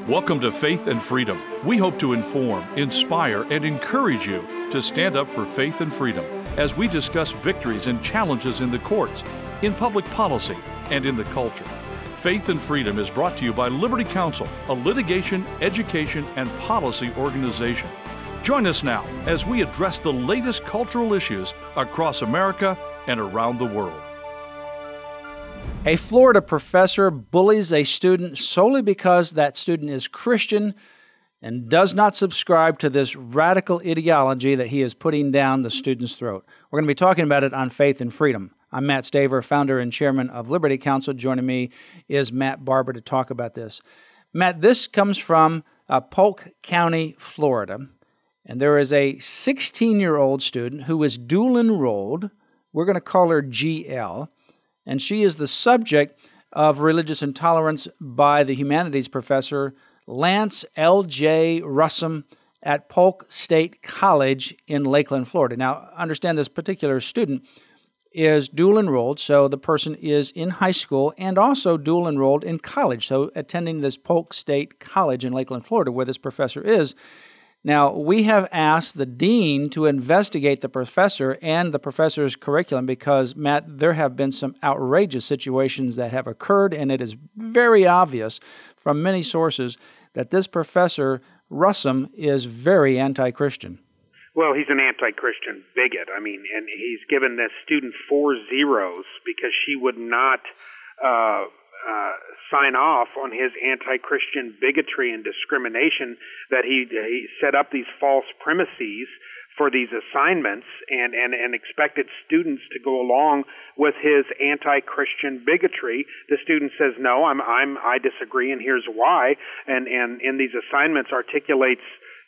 Welcome to Faith and Freedom. We hope to inform, inspire, and encourage you to stand up for faith and freedom as we discuss victories and challenges in the courts, in public policy, and in the culture. Faith and Freedom is brought to you by Liberty Counsel, a litigation, education, and policy organization. Join us now as we address the latest cultural issues across America and around the world. A Florida professor bullies a student solely because that student is Christian and does not subscribe to this radical ideology that he is putting down the student's throat. We're going to be talking about it on Faith and Freedom. I'm Matt Staver, founder and chairman of Liberty Counsel. Joining me is Matt Barber to talk about this. Matt, this comes from Polk County, Florida, and there is a 16-year-old student who is dual enrolled. We're going to call her GL. And she is the subject of religious intolerance by the humanities professor Lance L.J. Russum at Polk State College in Lakeland, Florida. Now, understand this particular student is dual enrolled, so the person is in high school and also dual enrolled in college, so attending this Polk State College in Lakeland, Florida, where this professor is. Now, we have asked the dean to investigate the professor and the professor's curriculum because, Matt, there have been some outrageous situations that have occurred, and it is very obvious from many sources that this professor, Russum, is very anti-Christian. Well, he's an anti-Christian bigot. I mean, and he's given this student 4 zeros because she would not sign off on his anti-Christian bigotry and discrimination, that he set up these false premises for these assignments and expected students to go along with his anti-Christian bigotry. The student says, no, I disagree, and here's why, and in these assignments articulates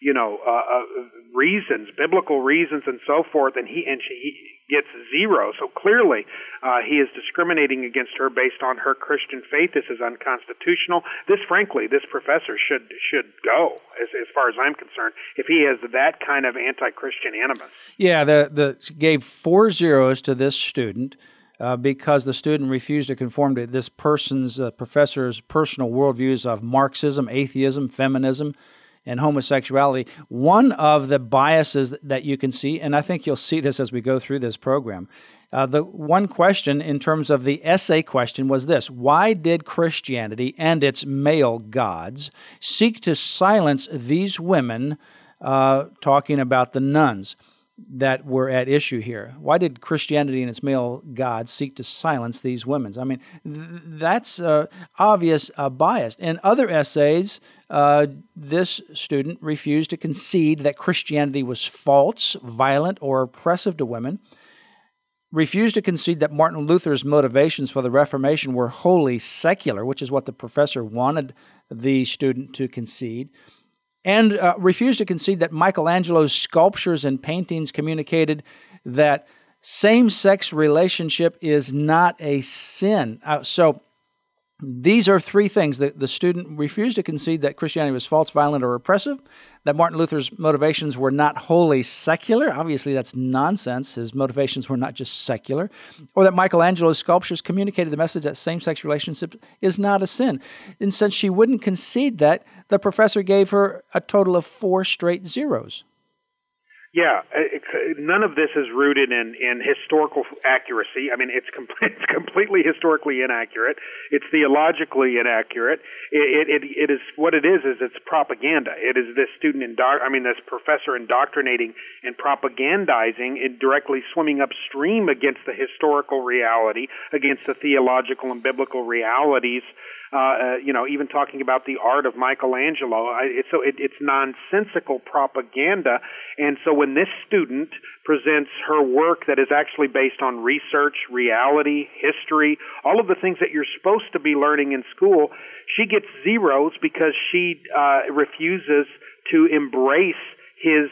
reasons, biblical reasons, and so forth, and she gets 0. So clearly, he is discriminating against her based on her Christian faith. This is unconstitutional. This professor should go, as far as I'm concerned, if he has that kind of anti-Christian animus. Yeah, the gave 4 zeros to this student. Because the student refused to conform to this professor's personal worldviews of Marxism, atheism, feminism, and homosexuality. One of the biases that you can see, and I think you'll see this as we go through this program, the one question in terms of the essay question was this: why did Christianity and its male gods seek to silence these women, talking about the nuns that were at issue here? Why did Christianity and its male gods seek to silence these women? I mean, that's obvious bias. In other essays, this student refused to concede that Christianity was false, violent, or oppressive to women, refused to concede that Martin Luther's motivations for the Reformation were wholly secular, which is what the professor wanted the student to concede, and refused to concede that Michelangelo's sculptures and paintings communicated that same-sex relationship is not a sin. So these are 3 things. The student refused to concede that Christianity was false, violent, or oppressive, that Martin Luther's motivations were not wholly secular. Obviously, that's nonsense. His motivations were not just secular. Or that Michelangelo's sculptures communicated the message that same-sex relationship is not a sin. And since she wouldn't concede that, the professor gave her a total of 4 straight zeros. Yeah, none of this is rooted in historical accuracy. I mean, it's completely historically inaccurate. It's theologically inaccurate. It is what it is it's propaganda. It is this this professor indoctrinating and propagandizing and directly swimming upstream against the historical reality, against the theological and biblical realities. Even talking about the art of Michelangelo, it's nonsensical propaganda. And so when this student presents her work that is actually based on research, reality, history, all of the things that you're supposed to be learning in school, she gets zeros because she refuses to embrace his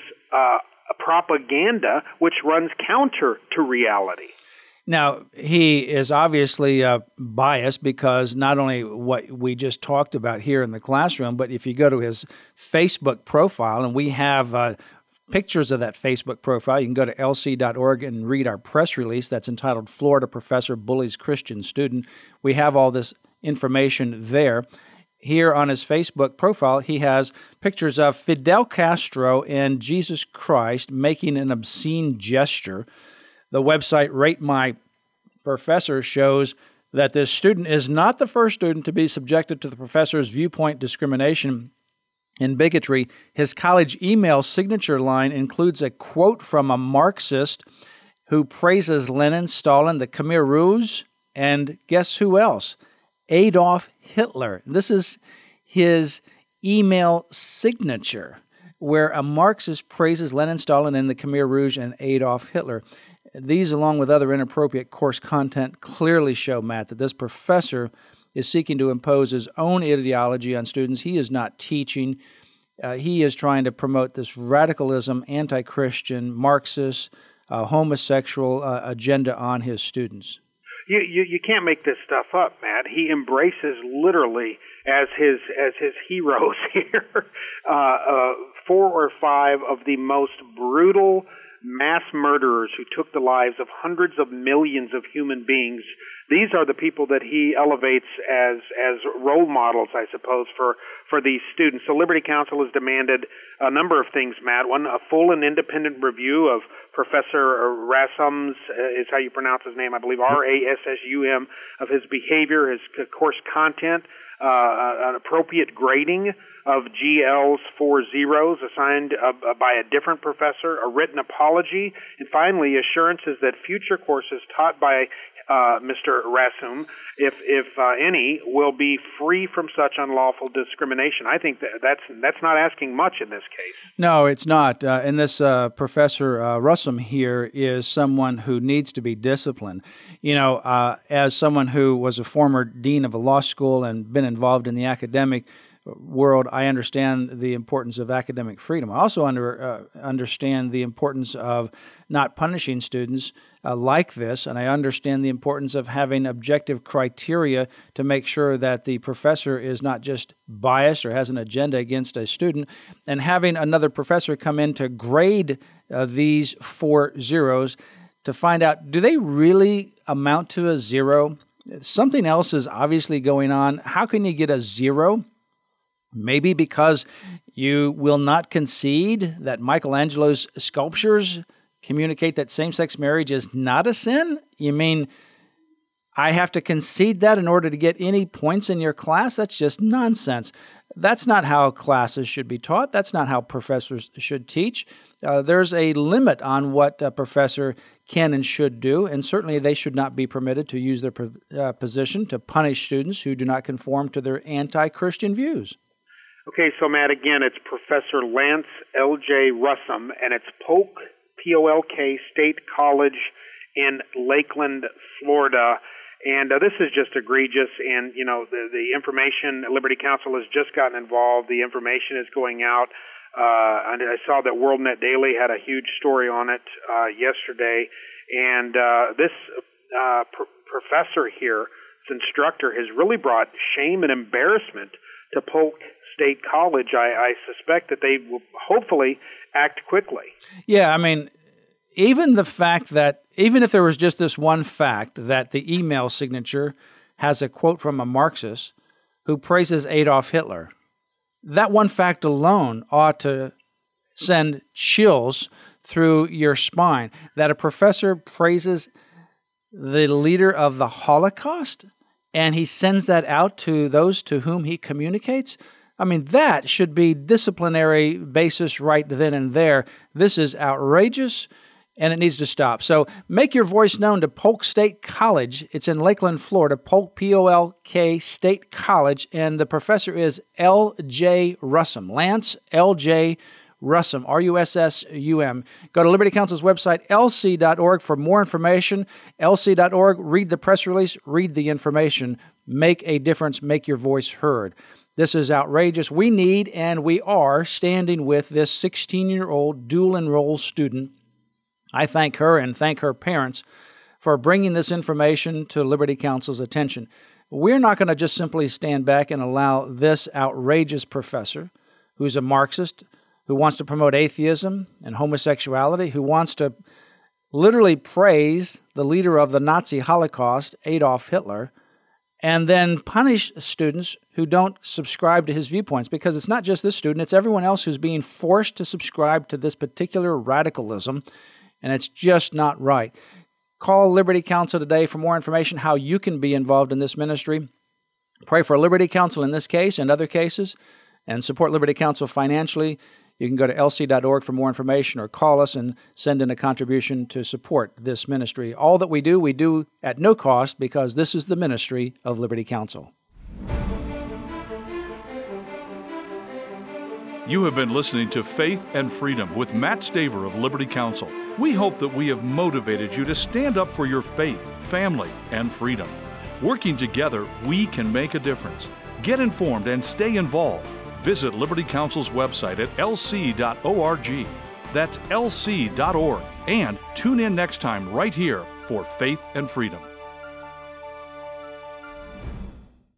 propaganda, which runs counter to reality. Now, he is obviously biased because not only what we just talked about here in the classroom, but if you go to his Facebook profile, and we have pictures of that Facebook profile, you can go to lc.org and read our press release that's entitled Florida Professor Bullies Christian Student. We have all this information there. here on his Facebook profile, he has pictures of Fidel Castro and Jesus Christ making an obscene gesture. The website Rate My Professor shows that this student is not the first student to be subjected to the professor's viewpoint discrimination and bigotry. His college email signature line includes a quote from a Marxist who praises Lenin, Stalin, the Khmer Rouge, and guess who else? Adolf Hitler. This is his email signature, where a Marxist praises Lenin, Stalin, and the Khmer Rouge and Adolf Hitler. These, along with other inappropriate course content, clearly show, Matt, that this professor is seeking to impose his own ideology on students. He is not teaching. He is trying to promote this radicalism, anti-Christian, Marxist, homosexual agenda on his students. You can't make this stuff up, Matt. He embraces literally as his heroes here 4 or 5 of the most brutal mass murderers who took the lives of hundreds of millions of human beings. These are the people that he elevates as role models, I suppose, for these students. So Liberty Counsel has demanded a number of things, Matt. One, a full and independent review of Professor Rassum's, is how you pronounce his name, I believe, Rassum, of his behavior, his course content, an appropriate grading of GL's 4 zeros assigned by a different professor, a written apology, and finally assurances that future courses taught by Mr. Rassum, if any, will be free from such unlawful discrimination. I think that's not asking much in this case. No, it's not. And this Professor Rassum here is someone who needs to be disciplined. You know, as someone who was a former dean of a law school and been involved in the academic world, I understand the importance of academic freedom. I also understand the importance of not punishing students like this, and I understand the importance of having objective criteria to make sure that the professor is not just biased or has an agenda against a student, and having another professor come in to grade these 4 zeros to find out, do they really amount to a 0? Something else is obviously going on. How can you get a 0? Maybe because you will not concede that Michelangelo's sculptures communicate that same-sex marriage is not a sin? You mean I have to concede that in order to get any points in your class? That's just nonsense. That's not how classes should be taught. That's not how professors should teach. There's a limit on what a professor can and should do, and certainly they should not be permitted to use their position to punish students who do not conform to their anti-Christian views. Okay, so Matt, again, it's Professor Lance L.J. Rassum, and it's Polk, P-O-L-K, State College in Lakeland, Florida. And this is just egregious, and, you know, the information, Liberty Counsel has just gotten involved. The information is going out. And I saw that WorldNet Daily had a huge story on it yesterday. And this professor here, this instructor, has really brought shame and embarrassment to Polk State College. I suspect that they will hopefully act quickly. Yeah, I mean, even the fact that, even if there was just this one fact that the email signature has a quote from a Marxist who praises Adolf Hitler, that one fact alone ought to send chills through your spine. That a professor praises the leader of the Holocaust and he sends that out to those to whom he communicates, I mean, that should be disciplinary basis right then and there. This is outrageous, and it needs to stop. So make your voice known to Polk State College. It's in Lakeland, Florida, Polk, P-O-L-K, State College, and the professor is L.J. Rassum, Lance L.J. Rassum, R-U-S-S-U-M. Go to Liberty Counsel's website, lc.org, for more information. lc.org, read the press release, read the information. Make a difference, make your voice heard. This is outrageous. We need and we are standing with this 16-year-old dual-enrolled student. I thank her and thank her parents for bringing this information to Liberty Counsel's attention. We're not going to just simply stand back and allow this outrageous professor, who's a Marxist, who wants to promote atheism and homosexuality, who wants to literally praise the leader of the Nazi Holocaust, Adolf Hitler, and then punish students who don't subscribe to his viewpoints, because it's not just this student, it's everyone else who's being forced to subscribe to this particular radicalism, and it's just not right. Call Liberty Counsel today for more information how you can be involved in this ministry. Pray for Liberty Counsel in this case and other cases, and support Liberty Counsel financially. You can go to lc.org for more information, or call us and send in a contribution to support this ministry. All that we do at no cost, because this is the ministry of Liberty Counsel. You have been listening to Faith and Freedom with Matt Staver of Liberty Counsel. We hope that we have motivated you to stand up for your faith, family, and freedom. Working together, we can make a difference. Get informed and stay involved. Visit Liberty Counsel's website at lc.org. That's lc.org. And tune in next time right here for Faith and Freedom.